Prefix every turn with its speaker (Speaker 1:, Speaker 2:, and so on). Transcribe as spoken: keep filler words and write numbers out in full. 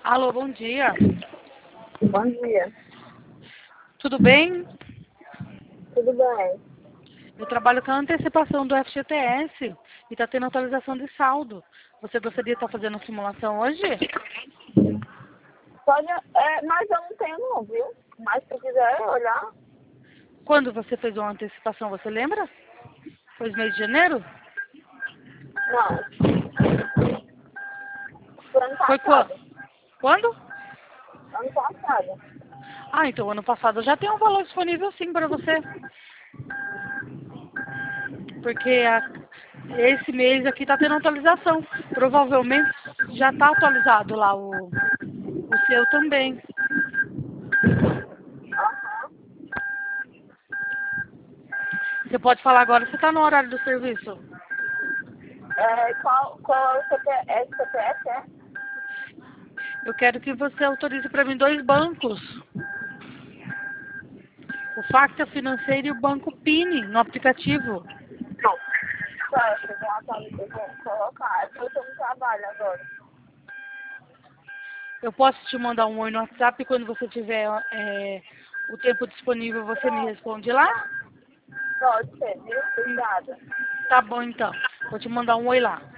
Speaker 1: Alô, bom dia.
Speaker 2: Bom dia.
Speaker 1: Tudo bem?
Speaker 2: Tudo bem?
Speaker 1: Eu trabalho com a antecipação do F G T S e está tendo atualização de saldo. Você gostaria de estar fazendo simulação hoje?
Speaker 2: Pode, é, mas eu não tenho não, viu? Mas se quiser olhar,
Speaker 1: Quando você fez uma antecipação, você lembra? Foi no mês de janeiro?
Speaker 2: não. Por ano
Speaker 1: Foi quando?
Speaker 2: passado.
Speaker 1: Quando?
Speaker 2: Ano passado.
Speaker 1: Ah, então ano passado já tem um valor disponível sim para você. Porque a- esse mês aqui está tendo atualização. Provavelmente já está atualizado lá o, o seu também.
Speaker 2: Aham.
Speaker 1: Você pode falar agora, você está no horário do serviço.
Speaker 2: É, qual, qual é o C P S? C P S, é?
Speaker 1: Eu quero que você autorize para mim dois bancos. O Facta Financeiro e o Banco Pini, no aplicativo.
Speaker 2: Não. Certo, eu vou atualizar, eu vou colocar. É porque eu tô no trabalho agora.
Speaker 1: Eu posso te mandar um oi no WhatsApp e quando você tiver é, o tempo disponível, você me responde lá?
Speaker 2: Pode ser, viu? Obrigada.
Speaker 1: Tá bom, então. Vou te mandar um oi lá.